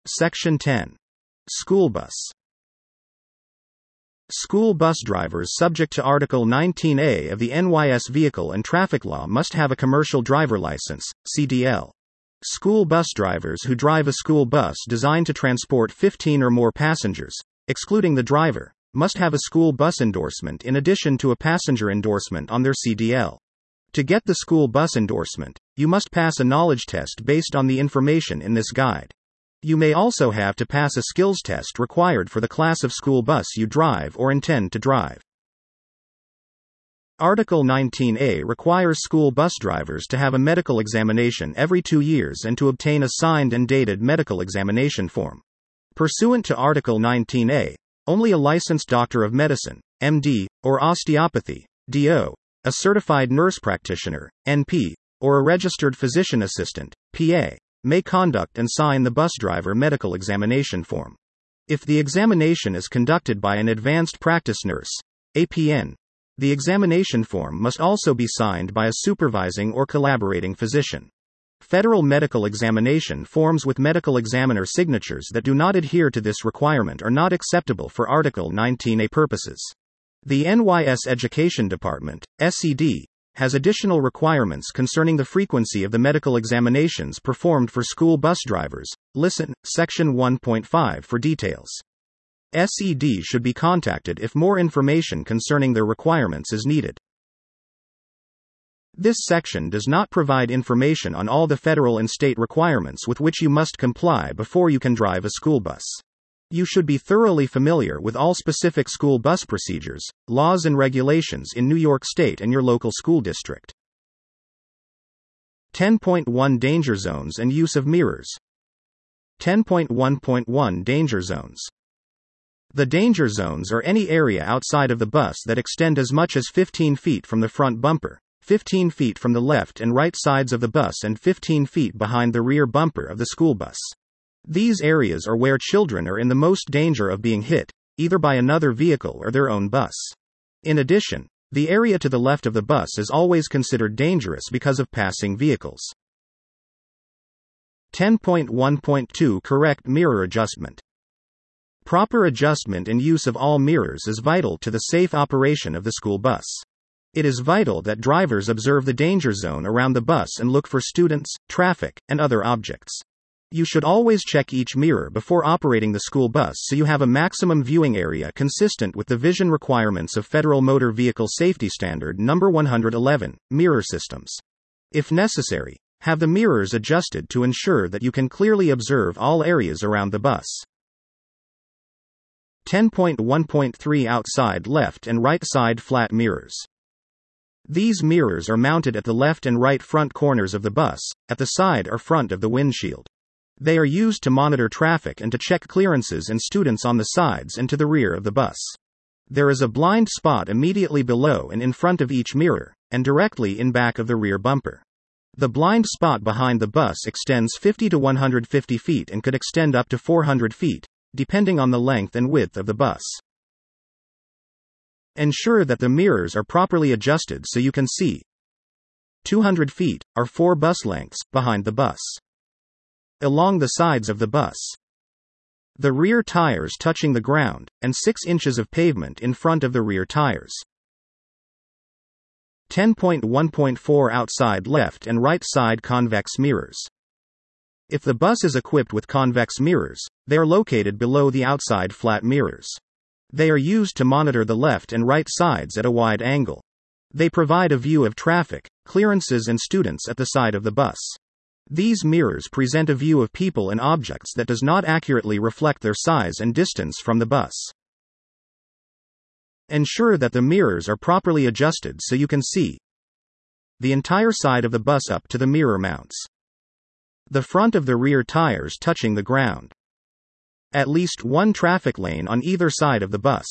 Section 10. School bus. School bus drivers subject to Article 19A of the NYS Vehicle and Traffic Law must have a commercial driver license, CDL. School bus drivers who drive a school bus designed to transport 15 or more passengers, excluding the driver, must have a school bus endorsement in addition to a passenger endorsement on their CDL. To get the school bus endorsement, you must pass a knowledge test based on the information in this guide. You may also have to pass a skills test required for the class of school bus you drive or intend to drive. Article 19A requires school bus drivers to have a medical examination every 2 years and to obtain a signed and dated medical examination form. Pursuant to Article 19A, only a licensed doctor of medicine, MD, or osteopathy, DO, a certified nurse practitioner, NP, or a registered physician assistant, PA, may conduct and sign the bus driver medical examination form. If the examination is conducted by an advanced practice nurse, APN, the examination form must also be signed by a supervising or collaborating physician. Federal medical examination forms with medical examiner signatures that do not adhere to this requirement are not acceptable for Article 19A purposes. The NYS Education Department, SED, has additional requirements concerning the frequency of the medical examinations performed for school bus drivers. Listen, Section 1.5 for details. SED should be contacted if more information concerning their requirements is needed. This section does not provide information on all the federal and state requirements with which you must comply before you can drive a school bus. You should be thoroughly familiar with all specific school bus procedures, laws and regulations in New York State and your local school district. 10.1 Danger Zones and Use of Mirrors. 10.1.1 Danger Zones. The danger zones are any area outside of the bus that extend as much as 15 feet from the front bumper, 15 feet from the left and right sides of the bus and 15 feet behind the rear bumper of the school bus. These areas are where children are in the most danger of being hit, either by another vehicle or their own bus. In addition, the area to the left of the bus is always considered dangerous because of passing vehicles. 10.1.2 Correct mirror adjustment. Proper adjustment and use of all mirrors is vital to the safe operation of the school bus. It is vital that drivers observe the danger zone around the bus and look for students, traffic, and other objects. You should always check each mirror before operating the school bus so you have a maximum viewing area consistent with the vision requirements of Federal Motor Vehicle Safety Standard No. 111, mirror systems. If necessary, have the mirrors adjusted to ensure that you can clearly observe all areas around the bus. 10.1.3 Outside left and right side flat mirrors. These mirrors are mounted at the left and right front corners of the bus, at the side or front of the windshield. They are used to monitor traffic and to check clearances and students on the sides and to the rear of the bus. There is a blind spot immediately below and in front of each mirror, and directly in back of the rear bumper. The blind spot behind the bus extends 50 to 150 feet and could extend up to 400 feet, depending on the length and width of the bus. Ensure that the mirrors are properly adjusted so you can see 200 feet, or 4 bus lengths, behind the bus. Along the sides of the bus. The rear tires touching the ground, and 6 inches of pavement in front of the rear tires. 10.1.4 Outside left and right side convex mirrors. If the bus is equipped with convex mirrors, they are located below the outside flat mirrors. They are used to monitor the left and right sides at a wide angle. They provide a view of traffic, clearances and students at the side of the bus. These mirrors present a view of people and objects that does not accurately reflect their size and distance from the bus. Ensure that the mirrors are properly adjusted so you can see the entire side of the bus up to the mirror mounts. The front of the rear tires touching the ground. At least one traffic lane on either side of the bus.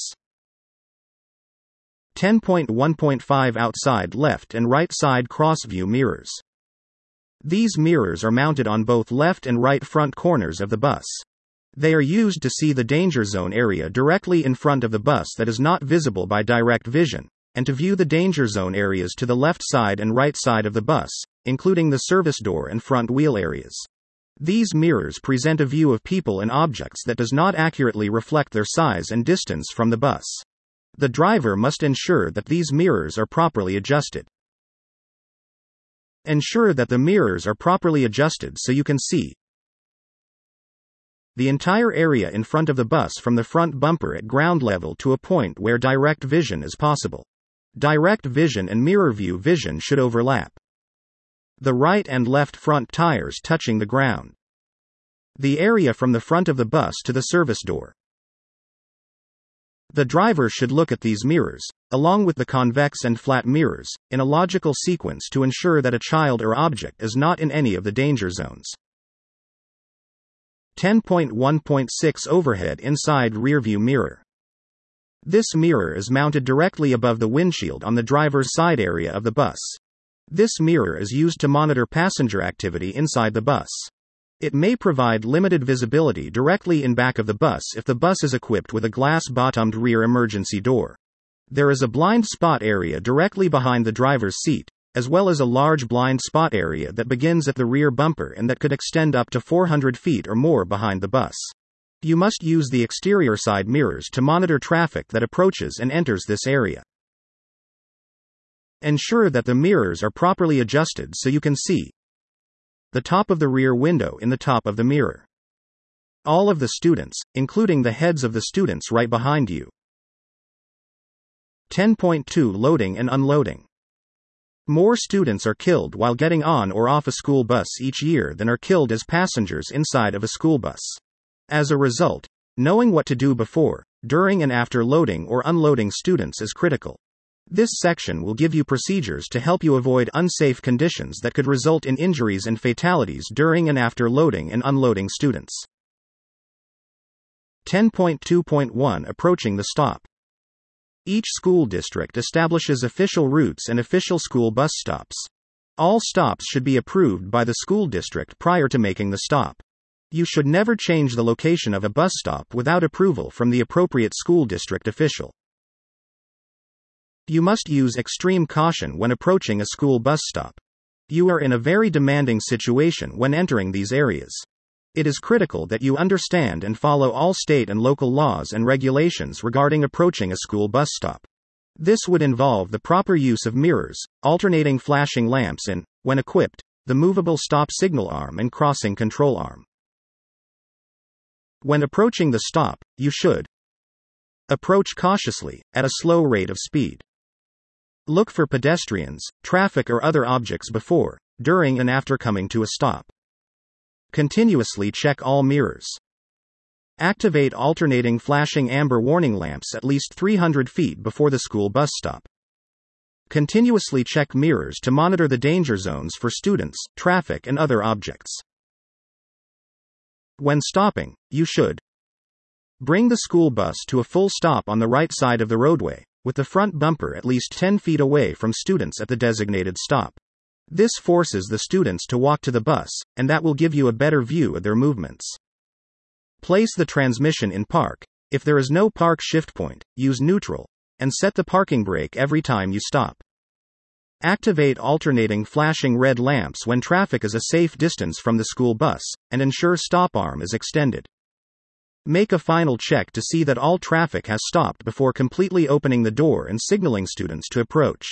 10.1.5 Outside left and right side cross-view mirrors. These mirrors are mounted on both left and right front corners of the bus. They are used to see the danger zone area directly in front of the bus that is not visible by direct vision, and to view the danger zone areas to the left side and right side of the bus, including the service door and front wheel areas. These mirrors present a view of people and objects that does not accurately reflect their size and distance from the bus. The driver must ensure that these mirrors are properly adjusted. Ensure that the mirrors are properly adjusted so you can see the entire area in front of the bus from the front bumper at ground level to a point where direct vision is possible. Direct vision and mirror view vision should overlap. The right and left front tires touching the ground. The area from the front of the bus to the service door. The driver should look at these mirrors, along with the convex and flat mirrors, in a logical sequence to ensure that a child or object is not in any of the danger zones. 10.1.6 Overhead Inside Rearview Mirror. This mirror is mounted directly above the windshield on the driver's side area of the bus. This mirror is used to monitor passenger activity inside the bus. It may provide limited visibility directly in back of the bus if the bus is equipped with a glass-bottomed rear emergency door. There is a blind spot area directly behind the driver's seat, as well as a large blind spot area that begins at the rear bumper and that could extend up to 400 feet or more behind the bus. You must use the exterior side mirrors to monitor traffic that approaches and enters this area. Ensure that the mirrors are properly adjusted so you can see the top of the rear window in the top of the mirror. All of the students, including the heads of the students right behind you. 10.2 Loading and Unloading. More students are killed while getting on or off a school bus each year than are killed as passengers inside of a school bus. As a result, knowing what to do before, during and after loading or unloading students is critical. This section will give you procedures to help you avoid unsafe conditions that could result in injuries and fatalities during and after loading and unloading students. 10.2.1 Approaching the stop. Each school district establishes official routes and official school bus stops. All stops should be approved by the school district prior to making the stop. You should never change the location of a bus stop without approval from the appropriate school district official. You must use extreme caution when approaching a school bus stop. You are in a very demanding situation when entering these areas. It is critical that you understand and follow all state and local laws and regulations regarding approaching a school bus stop. This would involve the proper use of mirrors, alternating flashing lamps and, when equipped, the movable stop signal arm and crossing control arm. When approaching the stop, you should approach cautiously, at a slow rate of speed. Look for pedestrians, traffic or other objects before, during and after coming to a stop. Continuously check all mirrors. Activate alternating flashing amber warning lamps at least 300 feet before the school bus stop. Continuously check mirrors to monitor the danger zones for students, traffic and other objects. When stopping, you should bring the school bus to a full stop on the right side of the roadway, with the front bumper at least 10 feet away from students at the designated stop. This forces the students to walk to the bus, and that will give you a better view of their movements. Place the transmission in park. If there is no park shift point, use neutral, and set the parking brake every time you stop. Activate alternating flashing red lamps when traffic is a safe distance from the school bus, and ensure stop arm is extended. Make a final check to see that all traffic has stopped before completely opening the door and signaling students to approach.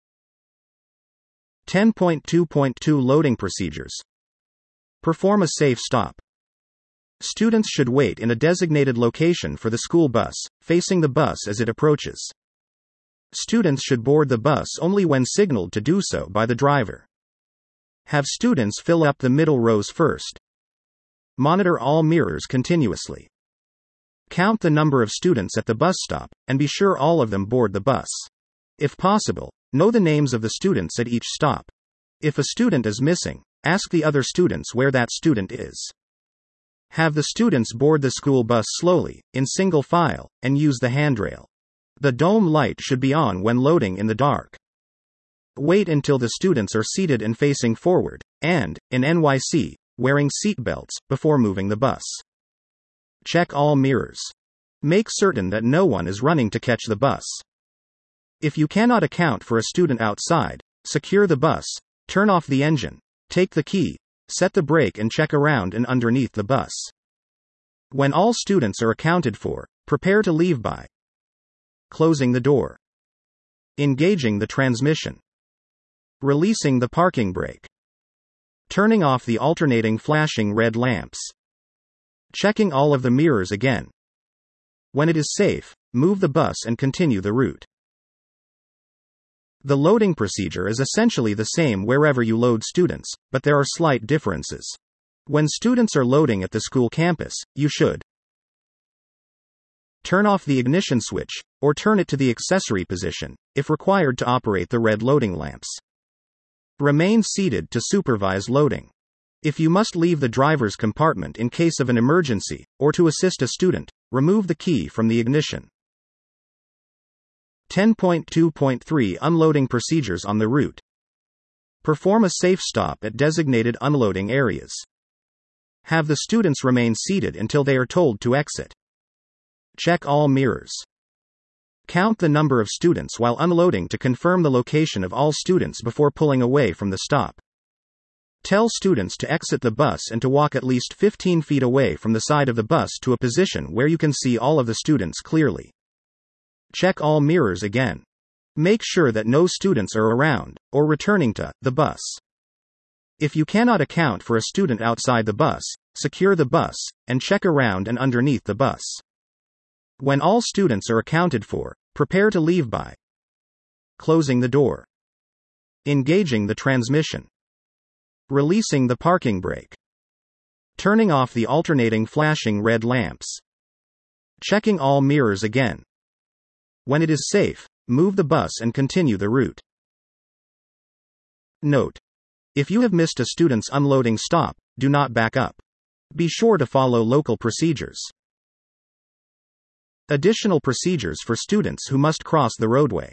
10.2.2 Loading Procedures. Perform a safe stop. Students should wait in a designated location for the school bus, facing the bus as it approaches. Students should board the bus only when signaled to do so by the driver. Have students fill up the middle rows first. Monitor all mirrors continuously. Count the number of students at the bus stop, and be sure all of them board the bus. If possible, know the names of the students at each stop. If a student is missing, ask the other students where that student is. Have the students board the school bus slowly, in single file, and use the handrail. The dome light should be on when loading in the dark. Wait until the students are seated and facing forward, and, in NYC, wearing seat belts, before moving the bus. Check all mirrors. Make certain that no one is running to catch the bus. If you cannot account for a student outside, secure the bus, turn off the engine, take the key, set the brake and check around and underneath the bus. When all students are accounted for, prepare to leave by closing the door, engaging the transmission, releasing the parking brake, turning off the alternating flashing red lamps, checking all of the mirrors again. When it is safe, move the bus and continue the route. The loading procedure is essentially the same wherever you load students, but there are slight differences. When students are loading at the school campus, you should turn off the ignition switch, or turn it to the accessory position, if required to operate the red loading lamps. Remain seated to supervise loading. If you must leave the driver's compartment in case of an emergency, or to assist a student, remove the key from the ignition. 10.2.3 Unloading procedures on the route. Perform a safe stop at designated unloading areas. Have the students remain seated until they are told to exit. Check all mirrors. Count the number of students while unloading to confirm the location of all students before pulling away from the stop. Tell students to exit the bus and to walk at least 15 feet away from the side of the bus to a position where you can see all of the students clearly. Check all mirrors again. Make sure that no students are around, or returning to, the bus. If you cannot account for a student outside the bus, secure the bus, and check around and underneath the bus. When all students are accounted for, prepare to leave by closing the door, engaging the transmission, releasing the parking brake, turning off the alternating flashing red lamps, checking all mirrors again. When it is safe, move the bus and continue the route. Note: if you have missed a student's unloading stop, do not back up. Be sure to follow local procedures. Additional procedures for students who must cross the roadway.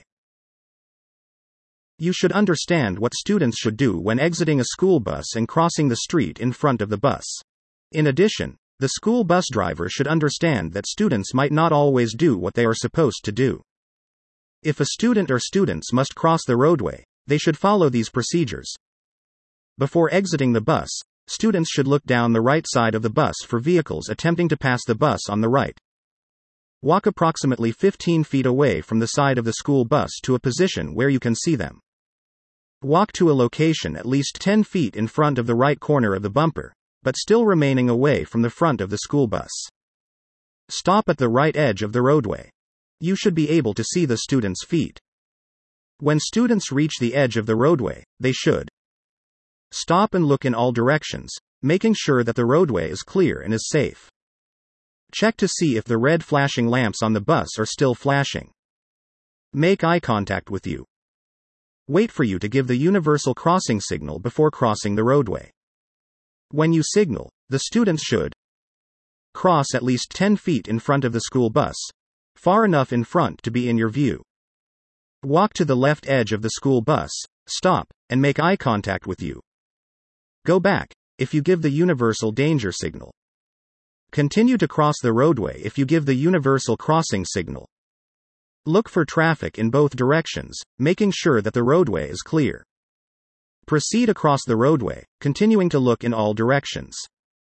You should understand what students should do when exiting a school bus and crossing the street in front of the bus. In addition, the school bus driver should understand that students might not always do what they are supposed to do. If a student or students must cross the roadway, they should follow these procedures. Before exiting the bus, students should look down the right side of the bus for vehicles attempting to pass the bus on the right. Walk approximately 15 feet away from the side of the school bus to a position where you can see them. Walk to a location at least 10 feet in front of the right corner of the bumper, but still remaining away from the front of the school bus. Stop at the right edge of the roadway. You should be able to see the students' feet. When students reach the edge of the roadway, they should stop and look in all directions, making sure that the roadway is clear and is safe. Check to see if the red flashing lamps on the bus are still flashing. Make eye contact with you. Wait for you to give the universal crossing signal before crossing the roadway. When you signal, the students should cross at least 10 feet in front of the school bus, far enough in front to be in your view. Walk to the left edge of the school bus, stop, and make eye contact with you. Go back if you give the universal danger signal. Continue to cross the roadway if you give the universal crossing signal. Look for traffic in both directions, making sure that the roadway is clear. Proceed across the roadway, continuing to look in all directions.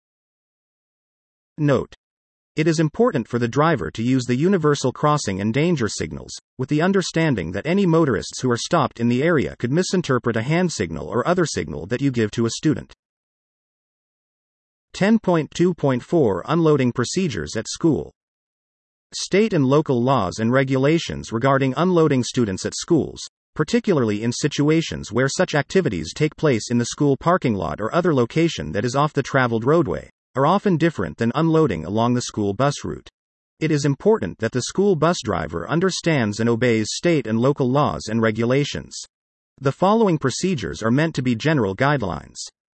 Note: it is important for the driver to use the universal crossing and danger signals, with the understanding that any motorists who are stopped in the area could misinterpret a hand signal or other signal that you give to a student. 10.2.4 Unloading procedures at school. State and local laws and regulations regarding unloading students at schools, particularly in situations where such activities take place in the school parking lot or other location that is off the traveled roadway, are often different than unloading along the school bus route. It is important that the school bus driver understands and obeys state and local laws and regulations. The following procedures are meant to be general guidelines.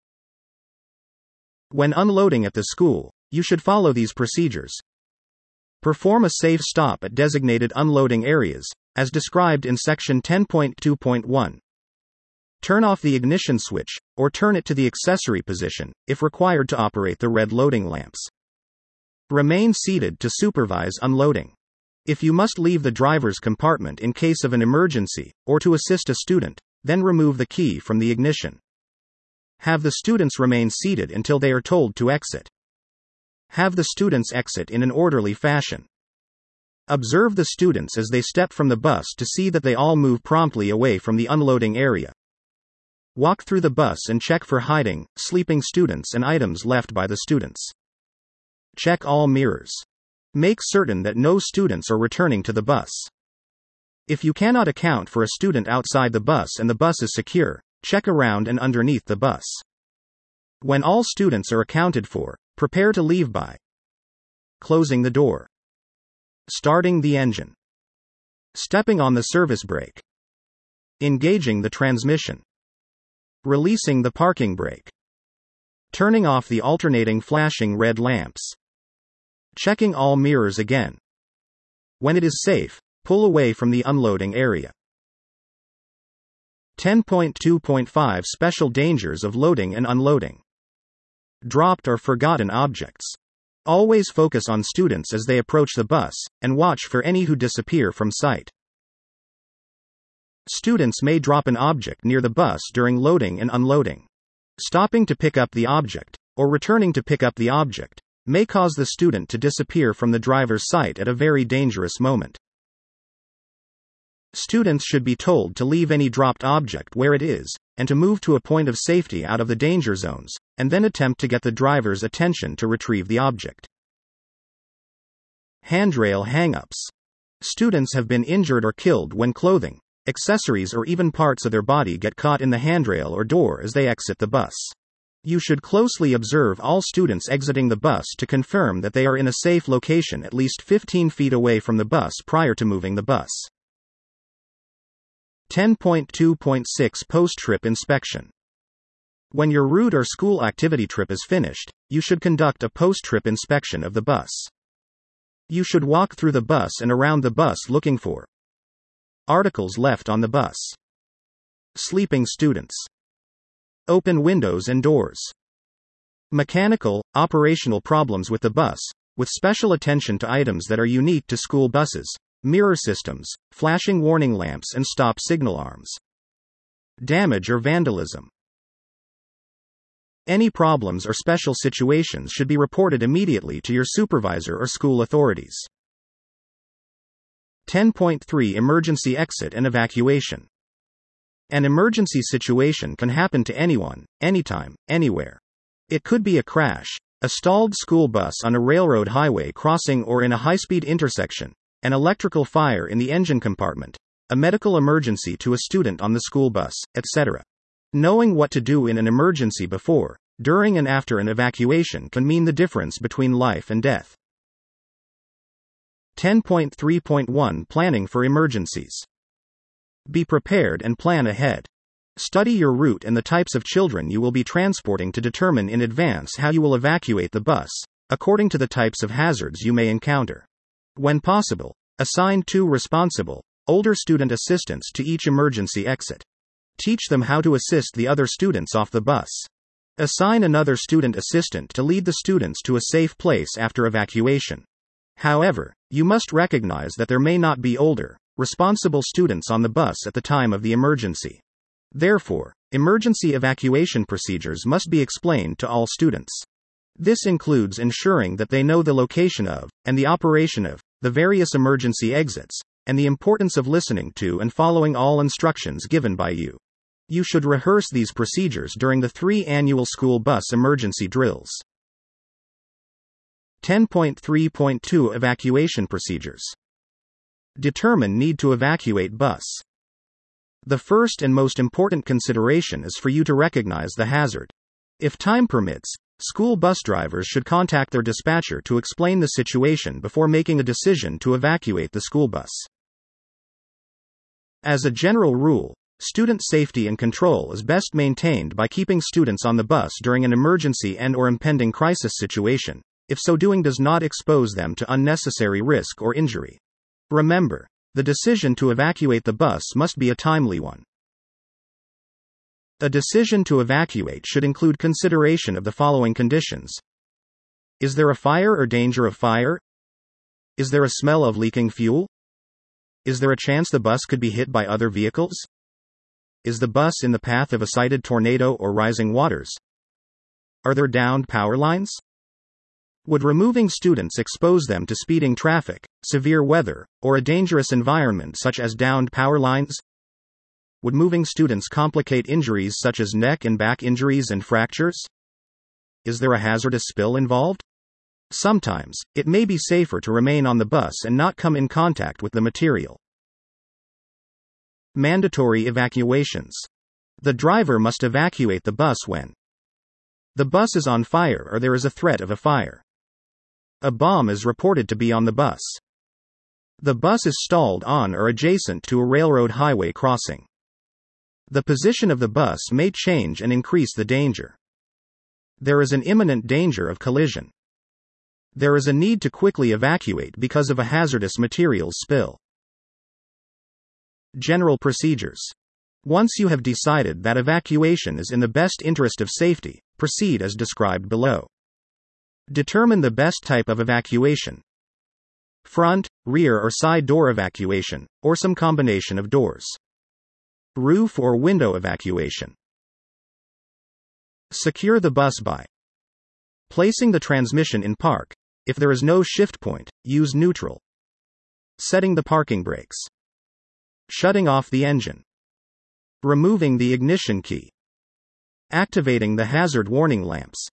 When unloading at the school, you should follow these procedures. Perform a safe stop at designated unloading areas, as described in section 10.2.1. Turn off the ignition switch, or turn it to the accessory position, if required to operate the red loading lamps. Remain seated to supervise unloading. If you must leave the driver's compartment in case of an emergency, or to assist a student, then remove the key from the ignition. Have the students remain seated until they are told to exit. Have the students exit in an orderly fashion. Observe the students as they step from the bus to see that they all move promptly away from the unloading area. Walk through the bus and check for hiding, sleeping students and items left by the students. Check all mirrors. Make certain that no students are returning to the bus. If you cannot account for a student outside the bus and the bus is secure, check around and underneath the bus. When all students are accounted for, prepare to leave by closing the door, starting the engine, stepping on the service brake, engaging the transmission, releasing the parking brake, turning off the alternating flashing red lamps, checking all mirrors again. When it is safe, pull away from the unloading area. 10.2.5 Special dangers of loading and unloading. Dropped or forgotten objects. Always focus on students as they approach the bus, and watch for any who disappear from sight. Students may drop an object near the bus during loading and unloading. Stopping to pick up the object, or returning to pick up the object, may cause the student to disappear from the driver's sight at a very dangerous moment. Students should be told to leave any dropped object where it is, and to move to a point of safety out of the danger zones, and then attempt to get the driver's attention to retrieve the object. Handrail hang-ups. Students have been injured or killed when clothing, accessories or even parts of their body get caught in the handrail or door as they exit the bus. You should closely observe all students exiting the bus to confirm that they are in a safe location at least 15 feet away from the bus prior to moving the bus. 10.2.6 Post-trip inspection. When your route or school activity trip is finished, you should conduct a post-trip inspection of the bus. You should walk through the bus and around the bus looking for articles left on the bus, sleeping students, open windows and doors, mechanical, operational problems with the bus, with special attention to items that are unique to school buses, mirror systems, flashing warning lamps and stop signal arms, damage or vandalism. Any problems or special situations should be reported immediately to your supervisor or school authorities. 10.3 Emergency exit and evacuation. An emergency situation can happen to anyone, anytime, anywhere. It could be a crash, a stalled school bus on a railroad highway crossing or in a high-speed intersection, an electrical fire in the engine compartment, a medical emergency to a student on the school bus, etc. Knowing what to do in an emergency before, during and after an evacuation can mean the difference between life and death. 10.3.1 Planning for emergencies. Be prepared and plan ahead. Study your route and the types of children you will be transporting to determine in advance how you will evacuate the bus, according to the types of hazards you may encounter. When possible, assign 2 responsible, older student assistants to each emergency exit. Teach them how to assist the other students off the bus. Assign another student assistant to lead the students to a safe place after evacuation. However, you must recognize that there may not be older, responsible students on the bus at the time of the emergency. Therefore, emergency evacuation procedures must be explained to all students. This includes ensuring that they know the location of, and the operation of, the various emergency exits, and the importance of listening to and following all instructions given by you. You should rehearse these procedures during the 3 annual school bus emergency drills. 10.3.2 Evacuation procedures. Determine need to evacuate bus. The first and most important consideration is for you to recognize the hazard. If time permits, school bus drivers should contact their dispatcher to explain the situation before making a decision to evacuate the school bus. As a general rule, student safety and control is best maintained by keeping students on the bus during an emergency and/or impending crisis situation, if so doing does not expose them to unnecessary risk or injury. Remember, the decision to evacuate the bus must be a timely one. A decision to evacuate should include consideration of the following conditions. Is there a fire or danger of fire? Is there a smell of leaking fuel? Is there a chance the bus could be hit by other vehicles? Is the bus in the path of a cited tornado or rising waters? Are there downed power lines? Would removing students expose them to speeding traffic, severe weather, or a dangerous environment such as downed power lines? Would moving students complicate injuries such as neck and back injuries and fractures? Is there a hazardous spill involved? Sometimes, it may be safer to remain on the bus and not come in contact with the material. Mandatory evacuations. The driver must evacuate the bus when the bus is on fire or there is a threat of a fire. A bomb is reported to be on the bus. The bus is stalled on or adjacent to a railroad highway crossing. The position of the bus may change and increase the danger. There is an imminent danger of collision. There is a need to quickly evacuate because of a hazardous materials spill. General procedures. Once you have decided that evacuation is in the best interest of safety, proceed as described below. Determine the best type of evacuation. Front, rear or side door evacuation, or some combination of doors. Roof or window evacuation. Secure the bus by placing the transmission in park. If there is no shift point, use neutral. Setting the parking brakes. Shutting off the engine. Removing the ignition key. Activating the hazard warning lamps.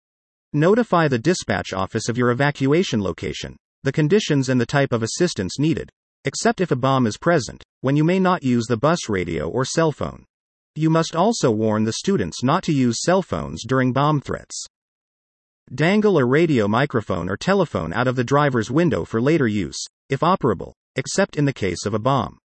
Notify the dispatch office of your evacuation location, the conditions and the type of assistance needed, except if a bomb is present, when you may not use the bus radio or cell phone. You must also warn the students not to use cell phones during bomb threats. Dangle a radio microphone or telephone out of the driver's window for later use, if operable, except in the case of a bomb.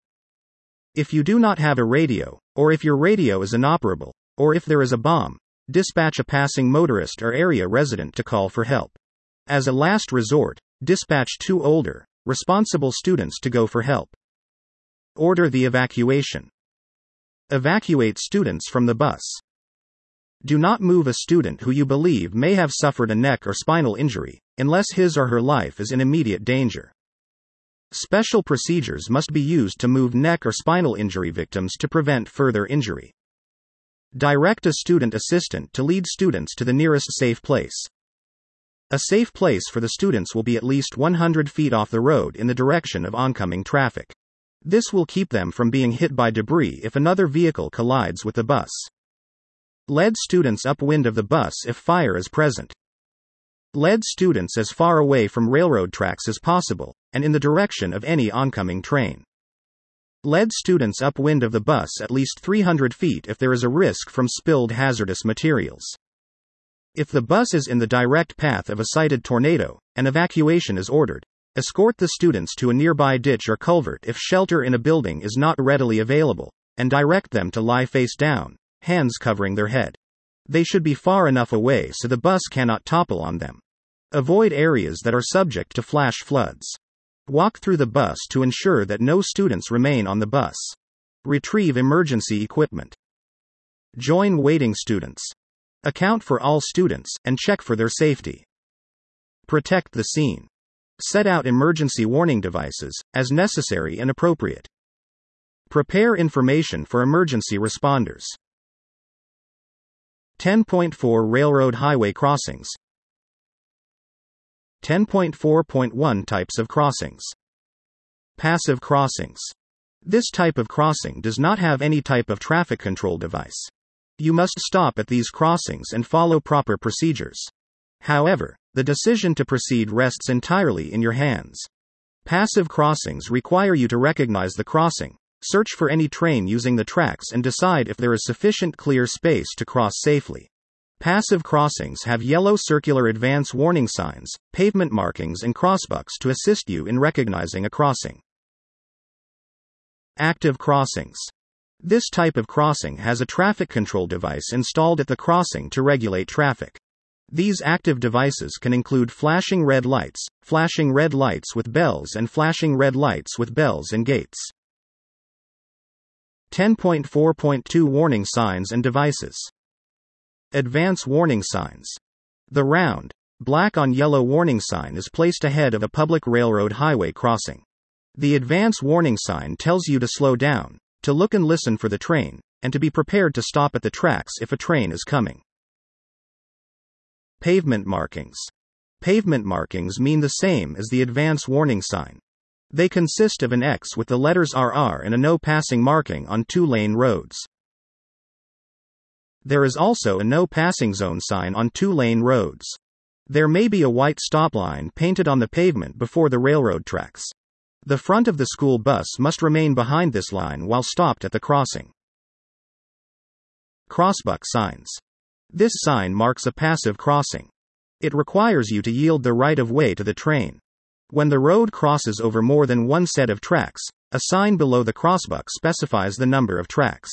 If you do not have a radio, or if your radio is inoperable, or if there is a bomb, dispatch a passing motorist or area resident to call for help. As a last resort, dispatch 2 older, responsible students to go for help. Order the evacuation. Evacuate students from the bus. Do not move a student who you believe may have suffered a neck or spinal injury, unless his or her life is in immediate danger. Special procedures must be used to move neck or spinal injury victims to prevent further injury. Direct a student assistant to lead students to the nearest safe place. A safe place for the students will be at least 100 feet off the road in the direction of oncoming traffic. This will keep them from being hit by debris if another vehicle collides with the bus. Lead students upwind of the bus if fire is present. Lead students as far away from railroad tracks as possible, and in the direction of any oncoming train. Lead students upwind of the bus at least 300 feet if there is a risk from spilled hazardous materials. If the bus is in the direct path of a cited tornado, an evacuation is ordered. Escort the students to a nearby ditch or culvert if shelter in a building is not readily available, and direct them to lie face down, hands covering their head. They should be far enough away so the bus cannot topple on them. Avoid areas that are subject to flash floods. Walk through the bus to ensure that no students remain on the bus. Retrieve emergency equipment. Join waiting students. Account for all students and check for their safety. Protect the scene. Set out emergency warning devices, as necessary and appropriate. Prepare information for emergency responders. 10.4 Railroad highway crossings. 10.4.1 Types of crossings. Passive crossings. This type of crossing does not have any type of traffic control device. You must stop at these crossings and follow proper procedures. However, the decision to proceed rests entirely in your hands. Passive crossings require you to recognize the crossing, search for any train using the tracks and decide if there is sufficient clear space to cross safely. Passive crossings have yellow circular advance warning signs, pavement markings and crossbucks to assist you in recognizing a crossing. Active crossings. This type of crossing has a traffic control device installed at the crossing to regulate traffic. These active devices can include flashing red lights with bells and flashing red lights with bells and gates. 10.4.2 Warning signs and devices. Advance warning signs. The round, black on yellow warning sign is placed ahead of a public railroad highway crossing. The advance warning sign tells you to slow down, to look and listen for the train, and to be prepared to stop at the tracks if a train is coming. Pavement markings. Pavement markings mean the same as the advance warning sign. They consist of an X with the letters RR and a no passing marking on two-lane roads. There is also a no passing zone sign on two-lane roads. There may be a white stop line painted on the pavement before the railroad tracks. The front of the school bus must remain behind this line while stopped at the crossing. Crossbuck signs. This sign marks a passive crossing. It requires you to yield the right of way to the train. When the road crosses over more than one set of tracks, a sign below the crossbuck specifies the number of tracks.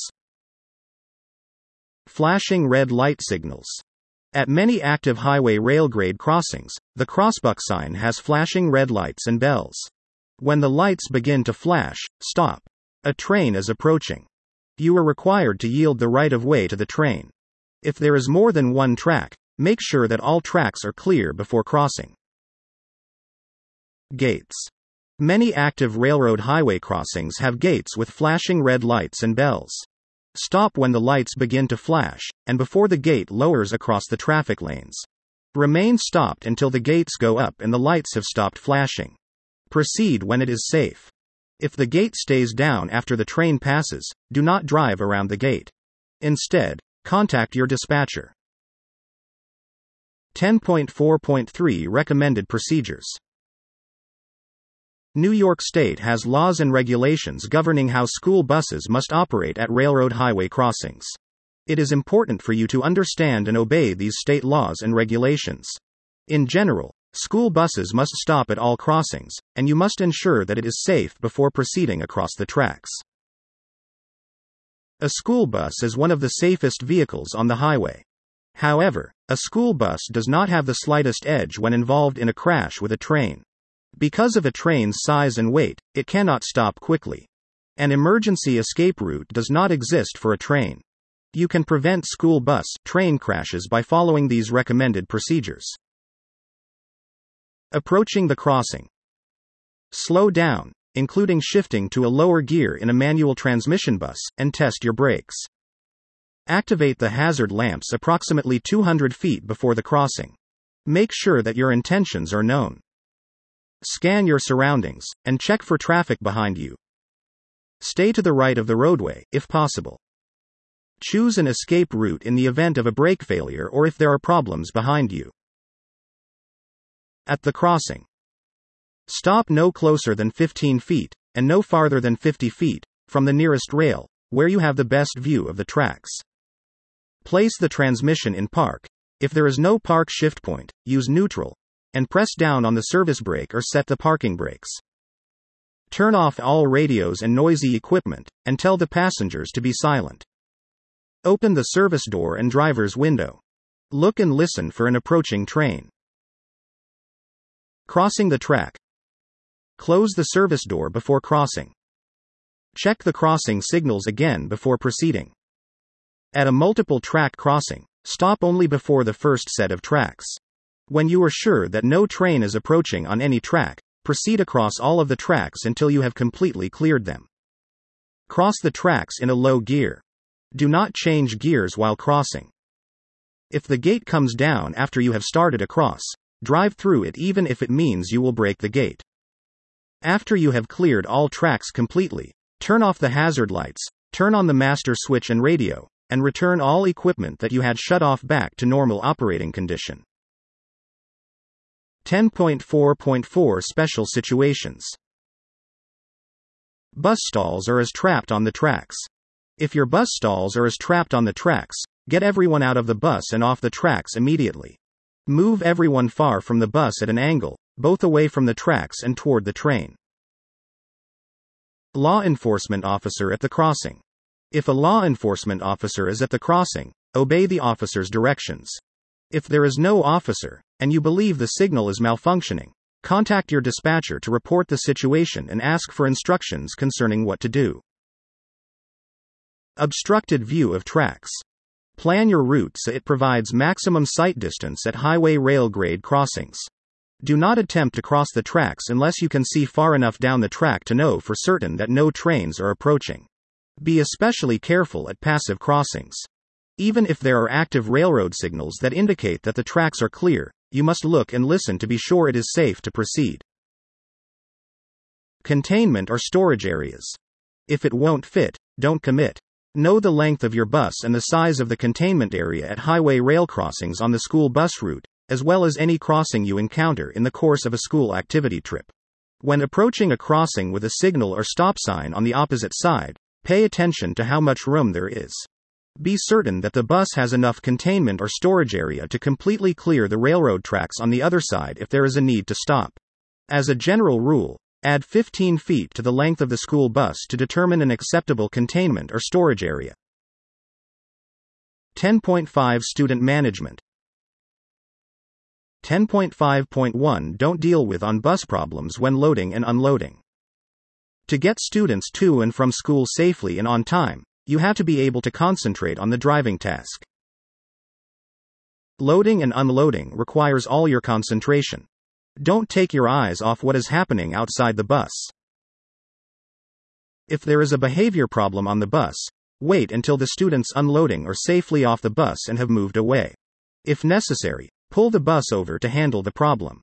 Flashing red light signals. At many active highway railgrade crossings, the crossbuck sign has flashing red lights and bells. When the lights begin to flash, stop. A train is approaching. You are required to yield the right of way to the train. If there is more than one track, make sure that all tracks are clear before crossing. Gates. Many active railroad highway crossings have gates with flashing red lights and bells. Stop when the lights begin to flash, and before the gate lowers across the traffic lanes. Remain stopped until the gates go up and the lights have stopped flashing. Proceed when it is safe. If the gate stays down after the train passes, do not drive around the gate. Instead, contact your dispatcher. 10.4.3 Recommended Procedures. New York State has laws and regulations governing how school buses must operate at railroad highway crossings. It is important for you to understand and obey these state laws and regulations. In general, school buses must stop at all crossings, and you must ensure that it is safe before proceeding across the tracks. A school bus is one of the safest vehicles on the highway. However, a school bus does not have the slightest edge when involved in a crash with a train. Because of a train's size and weight, it cannot stop quickly. An emergency escape route does not exist for a train. You can prevent school bus train crashes by following these recommended procedures. Approaching the crossing. Slow down, including shifting to a lower gear in a manual transmission bus, and test your brakes. Activate the hazard lamps approximately 200 feet before the crossing. Make sure that your intentions are known. Scan your surroundings, and check for traffic behind you. Stay to the right of the roadway, if possible. Choose an escape route in the event of a brake failure or if there are problems behind you. At the crossing. Stop no closer than 15 feet, and no farther than 50 feet, from the nearest rail, where you have the best view of the tracks. Place the transmission in park. If there is no park shift point, use neutral, and press down on the service brake or set the parking brakes. Turn off all radios and noisy equipment, and tell the passengers to be silent. Open the service door and driver's window. Look and listen for an approaching train. Crossing the track. Close the service door before crossing. Check the crossing signals again before proceeding. At a multiple track crossing, stop only before the first set of tracks. When you are sure that no train is approaching on any track, proceed across all of the tracks until you have completely cleared them. Cross the tracks in a low gear. Do not change gears while crossing. If the gate comes down after you have started across, drive through it even if it means you will break the gate. After you have cleared all tracks completely, turn off the hazard lights, turn on the master switch and radio, and return all equipment that you had shut off back to normal operating condition. 10.4.4 Special Situations. Bus stalls are as trapped on the tracks. If your bus stalls are as trapped on the tracks, get everyone out of the bus and off the tracks immediately. Move everyone far from the bus at an angle, both away from the tracks and toward the train. Law enforcement officer at the crossing. If a law enforcement officer is at the crossing, obey the officer's directions. If there is no officer, and you believe the signal is malfunctioning, contact your dispatcher to report the situation and ask for instructions concerning what to do. Obstructed view of tracks. Plan your route so it provides maximum sight distance at highway rail grade crossings. Do not attempt to cross the tracks unless you can see far enough down the track to know for certain that no trains are approaching. Be especially careful at passive crossings. Even if there are active railroad signals that indicate that the tracks are clear, you must look and listen to be sure it is safe to proceed. Containment or storage areas. If it won't fit, don't commit. Know the length of your bus and the size of the containment area at highway rail crossings on the school bus route, as well as any crossing you encounter in the course of a school activity trip. When approaching a crossing with a signal or stop sign on the opposite side, pay attention to how much room there is. Be certain that the bus has enough containment or storage area to completely clear the railroad tracks on the other side if there is a need to stop. As a general rule, add 15 feet to the length of the school bus to determine an acceptable containment or storage area. 10.5 Student Management. 10.5.1 Don't deal with on-bus problems when loading and unloading. To get students to and from school safely and on time, you have to be able to concentrate on the driving task. Loading and unloading requires all your concentration. Don't take your eyes off what is happening outside the bus. If there is a behavior problem on the bus, wait until the students unloading are safely off the bus and have moved away. If necessary, pull the bus over to handle the problem.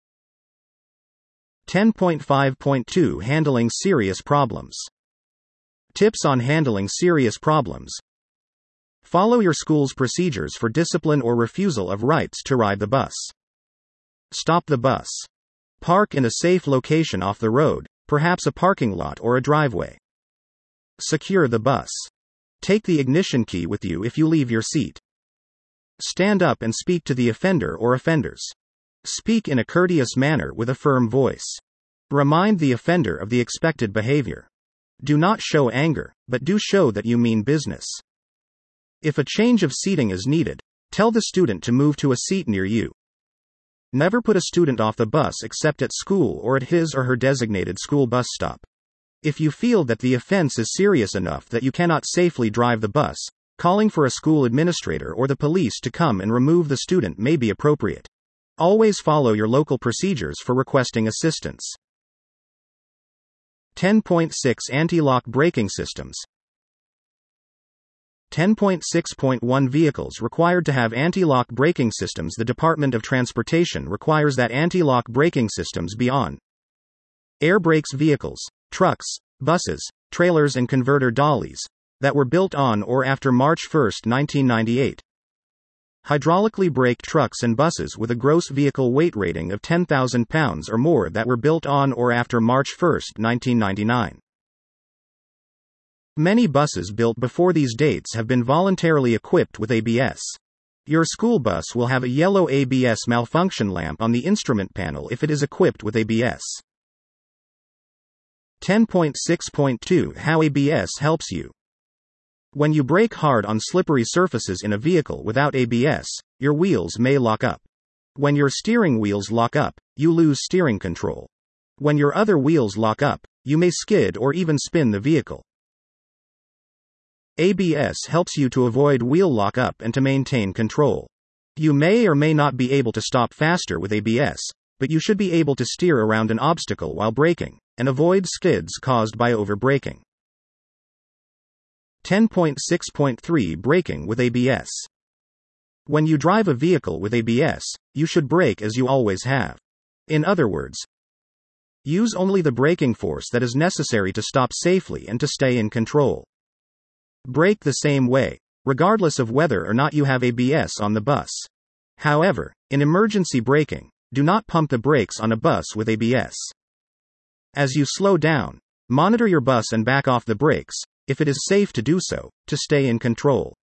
10.5.2 Handling serious problems. Tips on handling serious problems. Follow your school's procedures for discipline or refusal of rights to ride the bus. Stop the bus. Park in a safe location off the road, perhaps a parking lot or a driveway. Secure the bus. Take the ignition key with you if you leave your seat. Stand up and speak to the offender or offenders. Speak in a courteous manner with a firm voice. Remind the offender of the expected behavior. Do not show anger, but do show that you mean business. If a change of seating is needed, tell the student to move to a seat near you. Never put a student off the bus except at school or at his or her designated school bus stop. If you feel that the offense is serious enough that you cannot safely drive the bus, calling for a school administrator or the police to come and remove the student may be appropriate. Always follow your local procedures for requesting assistance. 10.6 Anti-lock braking systems. 10.6.1 Vehicles required to have anti-lock braking systems. The Department of Transportation requires that anti-lock braking systems be on air brakes vehicles, trucks, buses, trailers and converter dollies that were built on or after March 1, 1998. Hydraulically braked trucks and buses with a gross vehicle weight rating of 10,000 pounds or more that were built on or after March 1, 1999. Many buses built before these dates have been voluntarily equipped with ABS. Your school bus will have a yellow ABS malfunction lamp on the instrument panel if it is equipped with ABS. 10.6.2 How ABS helps you. When you brake hard on slippery surfaces in a vehicle without ABS, your wheels may lock up. When your steering wheels lock up, you lose steering control. When your other wheels lock up, you may skid or even spin the vehicle. ABS helps you to avoid wheel lock-up and to maintain control. You may or may not be able to stop faster with ABS, but you should be able to steer around an obstacle while braking, and avoid skids caused by over-braking. 10.6.3 Braking with ABS. When you drive a vehicle with ABS, you should brake as you always have. In other words, use only the braking force that is necessary to stop safely and to stay in control. Brake the same way, regardless of whether or not you have ABS on the bus. However, in emergency braking, do not pump the brakes on a bus with ABS. As you slow down, monitor your bus and back off the brakes, if it is safe to do so, to stay in control.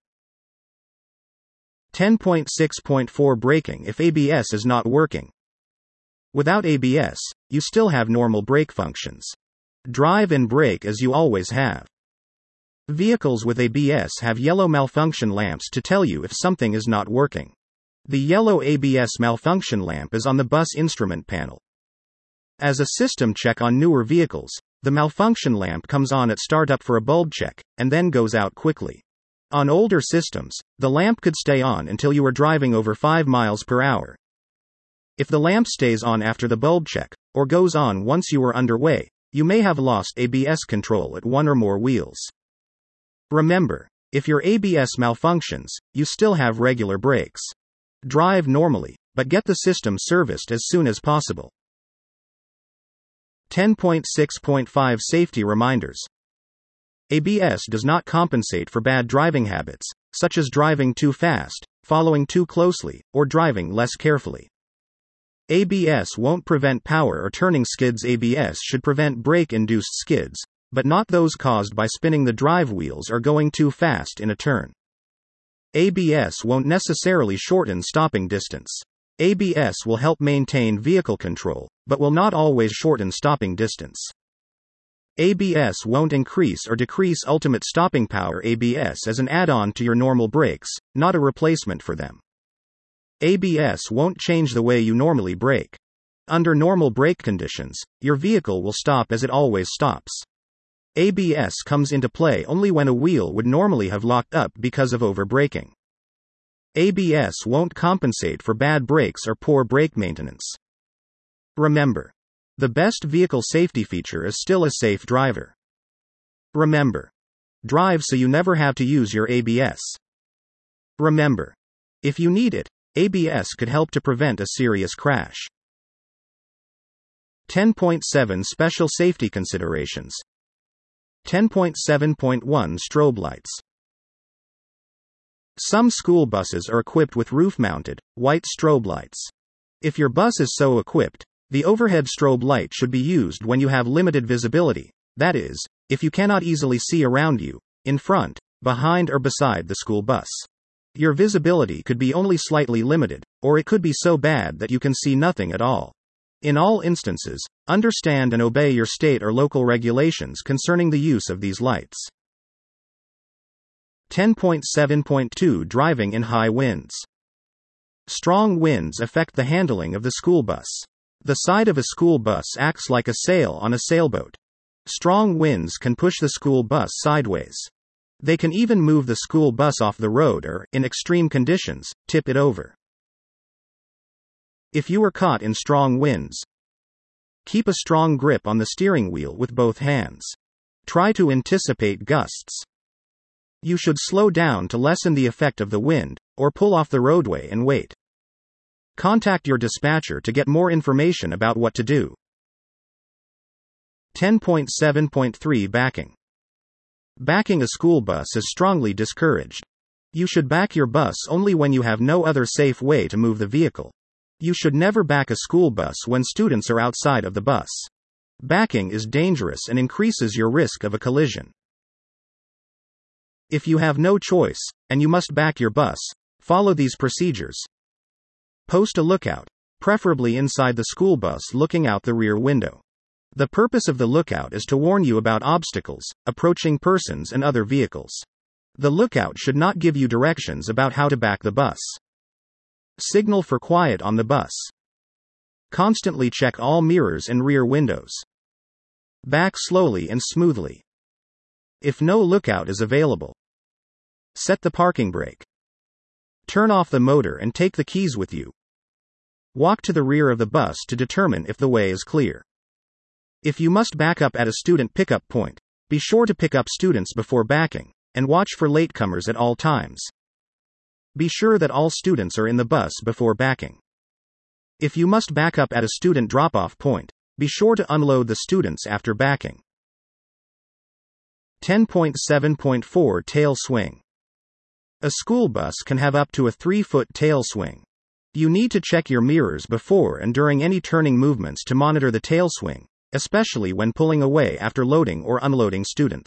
10.6.4 Braking if ABS is not working. Without ABS, you still have normal brake functions. Drive and brake as you always have. Vehicles with ABS have yellow malfunction lamps to tell you if something is not working. The yellow ABS malfunction lamp is on the bus instrument panel. As a system check on newer vehicles, the malfunction lamp comes on at startup for a bulb check, and then goes out quickly. On older systems, the lamp could stay on until you are driving over 5 miles per hour. If the lamp stays on after the bulb check, or goes on once you are underway, you may have lost ABS control at one or more wheels. Remember, if your ABS malfunctions, you still have regular brakes. Drive normally, but get the system serviced as soon as possible. 10.6.5 Safety Reminders. ABS does not compensate for bad driving habits, such as driving too fast, following too closely, or driving less carefully. ABS won't prevent power or turning skids. ABS should prevent brake-induced skids, but not those caused by spinning the drive wheels or going too fast in a turn. ABS won't necessarily shorten stopping distance. ABS will help maintain vehicle control, but will not always shorten stopping distance. ABS won't increase or decrease ultimate stopping power. ABS is an add-on to your normal brakes, not a replacement for them. ABS won't change the way you normally brake. Under normal brake conditions, your vehicle will stop as it always stops. ABS comes into play only when a wheel would normally have locked up because of over-braking. ABS won't compensate for bad brakes or poor brake maintenance. Remember, the best vehicle safety feature is still a safe driver. Remember, drive so you never have to use your ABS. Remember, if you need it, ABS could help to prevent a serious crash. 10.7 Special Safety Considerations. 10.7.1 Strobe lights. Some school buses are equipped with roof-mounted, white strobe lights. If your bus is so equipped, the overhead strobe light should be used when you have limited visibility, that is, if you cannot easily see around you, in front, behind or beside the school bus. Your visibility could be only slightly limited, or it could be so bad that you can see nothing at all. In all instances, understand and obey your state or local regulations concerning the use of these lights. 10.7.2 Driving in high winds. Strong winds affect the handling of the school bus. The side of a school bus acts like a sail on a sailboat. Strong winds can push the school bus sideways. They can even move the school bus off the road or, in extreme conditions, tip it over. If you are caught in strong winds, keep a strong grip on the steering wheel with both hands. Try to anticipate gusts. You should slow down to lessen the effect of the wind, or pull off the roadway and wait. Contact your dispatcher to get more information about what to do. 10.7.3 Backing. Backing a school bus is strongly discouraged. You should back your bus only when you have no other safe way to move the vehicle. You should never back a school bus when students are outside of the bus. Backing is dangerous and increases your risk of a collision. If you have no choice, and you must back your bus, follow these procedures. Post a lookout, preferably inside the school bus looking out the rear window. The purpose of the lookout is to warn you about obstacles, approaching persons and other vehicles. The lookout should not give you directions about how to back the bus. Signal for quiet on the bus. Constantly check all mirrors and rear windows. Back slowly and smoothly. If no lookout is available, set the parking brake. Turn off the motor and take the keys with you. Walk to the rear of the bus to determine if the way is clear. If you must back up at a student pickup point, be sure to pick up students before backing, and watch for latecomers at all times. Be sure that all students are in the bus before backing. If you must back up at a student drop-off point, be sure to unload the students after backing. 10.7.4 Tail swing. A school bus can have up to a 3-foot tail swing. You need to check your mirrors before and during any turning movements to monitor the tail swing, especially when pulling away after loading or unloading students.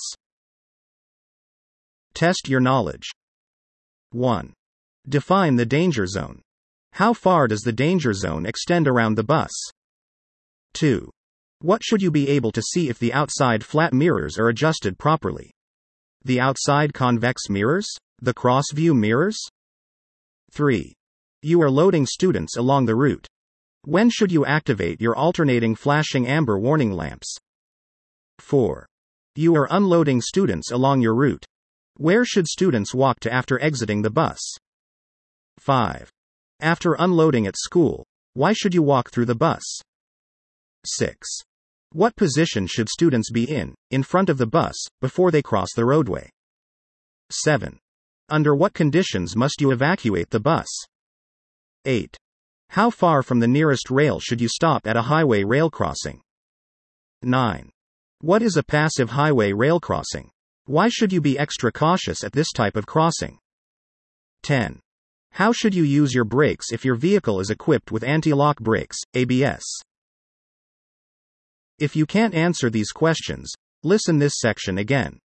Test your knowledge. 1. Define the danger zone. How far does the danger zone extend around the bus? 2. What should you be able to see if the outside flat mirrors are adjusted properly? The outside convex mirrors? The cross-view mirrors? 3. You are loading students along the route. When should you activate your alternating flashing amber warning lamps? 4. You are unloading students along your route. Where should students walk to after exiting the bus? 5. After unloading at school, why should you walk through the bus? 6. What position should students be in front of the bus, before they cross the roadway? 7. Under what conditions must you evacuate the bus? 8. How far from the nearest rail should you stop at a highway rail crossing? 9. What is a passive highway rail crossing? Why should you be extra cautious at this type of crossing? 10. How should you use your brakes if your vehicle is equipped with anti-lock brakes, ABS? If you can't answer these questions, listen this section again.